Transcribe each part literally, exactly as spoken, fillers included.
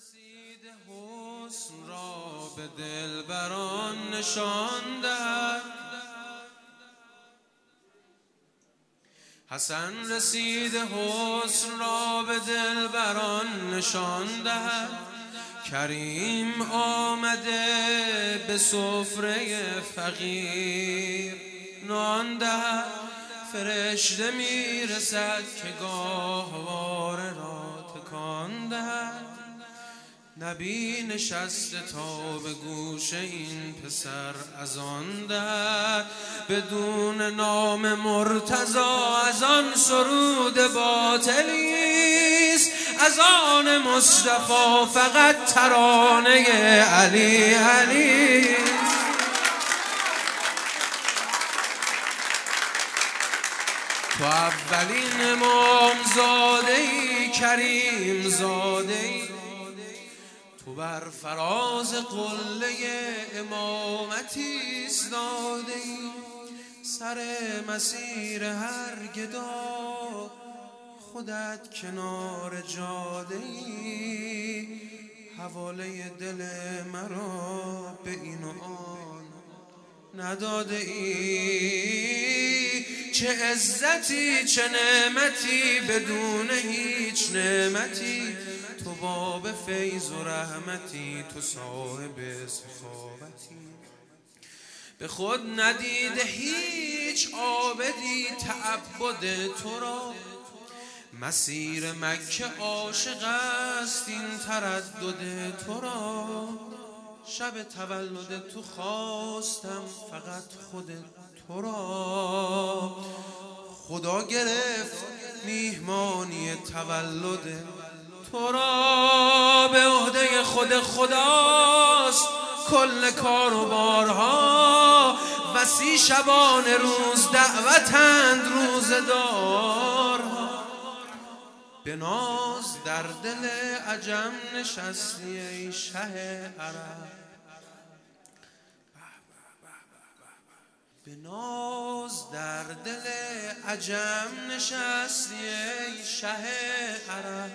رسید حسن را به دلبران نشان دهد. حسن رسید حسن را به دلبران نشان دهد. کریم آمده به سفره فقیر نان دهد. فرشته میرسد که گاهواره را تکان دهد. نبی نشسته تا به گوش این پسر اذان دهد. بدون نام مرتضی از آن سرود باطلیست. از آن مصطفی فقط ترانه علی علی. تو اولین امام زاده ای کریم زاده ای. تو بر فراز قله امامتی ایستاده ای. سر مسیر هر گدا خودت کنار جاده ای. حواله دل مرا به این و آن نداده ای. چه عزتی چه نعمتی بدون هیچ نعمتی. تو باب فیض و رحمتی، تو صاحب سخاوتی. به خود ندیده هیچ عابدی تعبد تو را. مسیر مکه عاشق است این تردد تو را. شب تولد تو خواستم فقط خود تو را. خدا گرفت میهمانی تولد تو را. به عهده خود خداست کل کار و بارها. وسی شبان روز دعوتند روزدارها. به ناز در دل عجم نشستی ای شه عرب. به ناز در دل عجم نشستی ای شه عرب.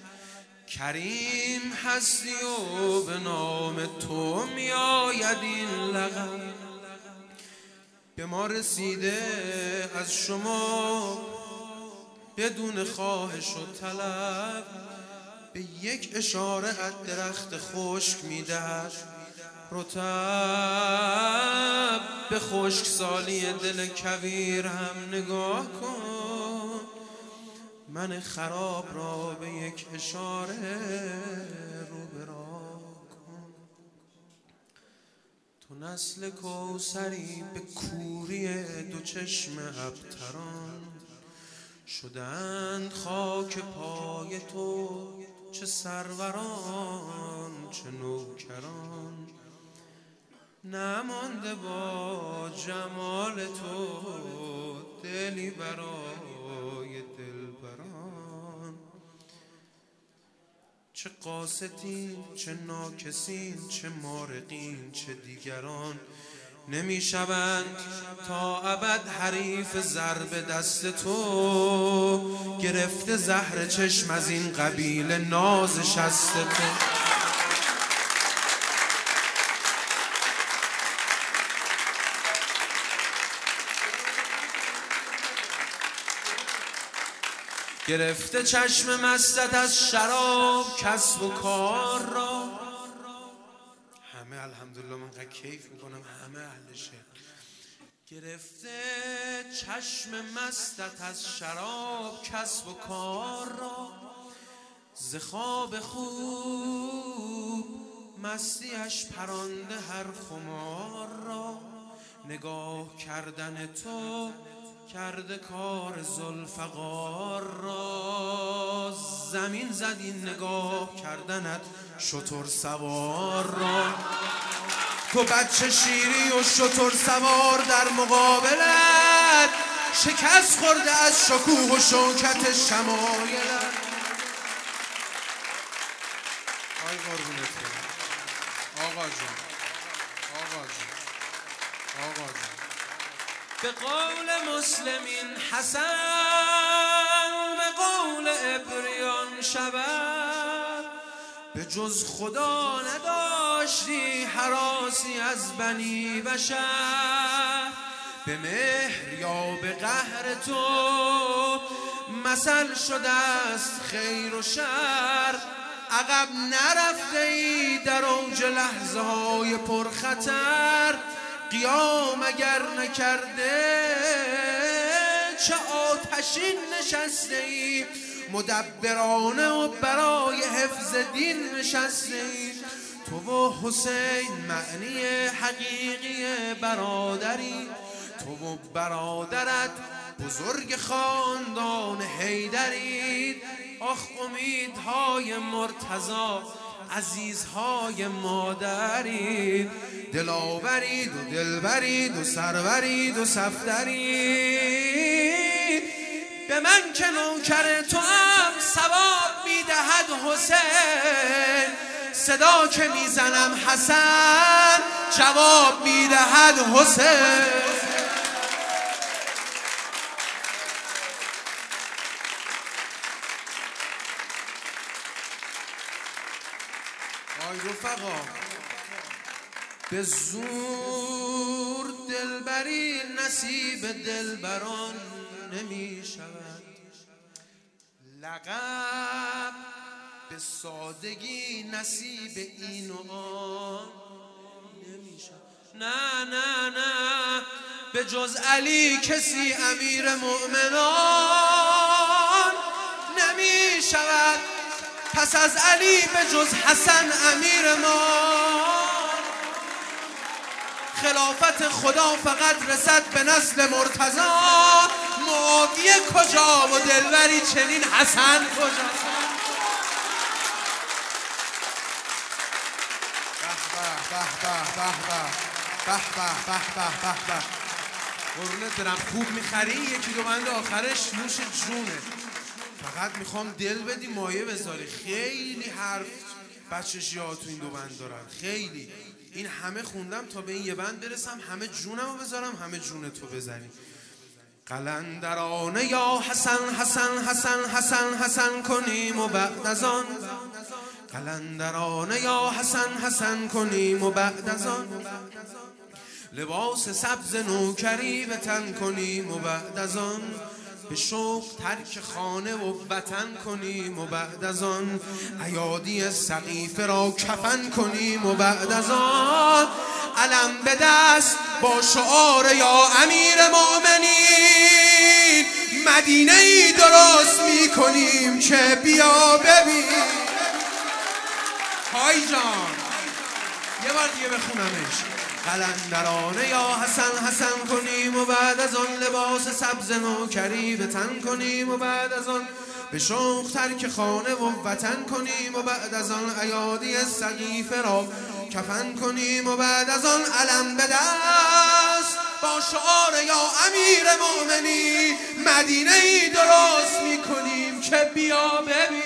کریم هستی و به نام تو می آید این لقب. به ما رسیده از شما بدون خواهش و طلب. به یک اشاره از درخت خشک می دهد رطب. به خشک سالی دل کویر هم نگاه کن. من خراب را به یک اشاره رو برا کن. تو نسل کوثری به کوری دو چشم ابتران. شدند خاک پای تو چه سروران چه نوکران. نمانده با جمال تو دلی برای دلبران. چه قاصدین چه ناکسین چه مارقین چه دیگران. نمی شوند تا ابد حریف ضرب دست تو. گرفته زهر چشم از این قبیله ناز شست تو. گرفته چشم مستت از شراب کسب و کار را. همه الحمدلله من قد کیف میکنم همه اهلشه. گرفته چشم مستت از شراب کسب و کار را. ز خواب خوب مستیش پرانده هر خمار را. نگاه کردن تو کرده کار ذوالفقار را. زمین زد این نگاه کردنت شتر سوار را. تو بچه شیری و شتر سوار در مقابلت. شکست خورده از شکوه و شوکت شمایلت. آی قربونت آقا جون آقا جون آقا جون. به قول مسلمین حسن به قول ابریان شود. به جز خدا نداشتی هراسی از بنی بشر، به مهر یا به قهر تو مثل شده است خیر و شر. عقب نرفته ای در اوج لحظه های پرخطر، قیام اگر نکرده چه آتشین نشسته ای، مدبرانه و برای حفظ دین نشسته ای. تو و حسین معنی حقیقی برادری، تو و برادرت بزرگ خاندان حیدرید. آخ امیدهای مرتضی عزیزهای مادرید، دلاورید و دلبرید و سرورید و صفدرید. به من که نوکر تو هم ثواب میدهد حسین، صدا که میزنم حسن جواب میدهد حسین. آی رفقا، به زور دلبری نصیب دلبران نمی شود، لقب به سادگی نصیب این و آن نمی شود. نه نه نه، به جز علی کسی امیر مؤمنان نمی شود، پس از علی به جز حسن امیر ما. خلافت خدا فقط رسد به نسل مرتضی، معاویه کجا و دلبری چنین حسن کجا؟ به به به به به به به به به به. قربونت برم، خوب میخری یکی دو بند آخرش نوش جونه. فقط میخوام دل بدی مایه بذاری. خیلی حرف بچه شیعه تو این دو بند دارن، خیلی. این همه خوندم تا به این یه بند برسم، همه جونمو بذارم، همه جون تو بذاری. قلندرانه یا حسن حسن حسن حسن حسن کنیم و بعد از آن، قلندرانه یا حسن حسن کنیم و بعد از آن، لباس سبز نوکری به تن کنیم و بعد از آن، به شوق ترک خانه و وطن کنیم و بعد از آن، ایادی سقیفه را کفن کنیم و بعد از آن، علم به دست با شعار یا امیر مومنین، مدینه ای درست می کنیم که بیا ببین. های جان یه بار دیگه بخونمش. قلندرانه یا حسن حسن کنیم و بعد از آن، لباس سبز نوکری به تن کنیم و بعد از آن، به شوق ترک خانه و وطن کنیم و بعد از آن، ایادی سقیفه را کفن کنیم و بعد از آن، علم به دست با شعار یا امیر مومنی، مدینه ای درست می کنیم که بیا ببین.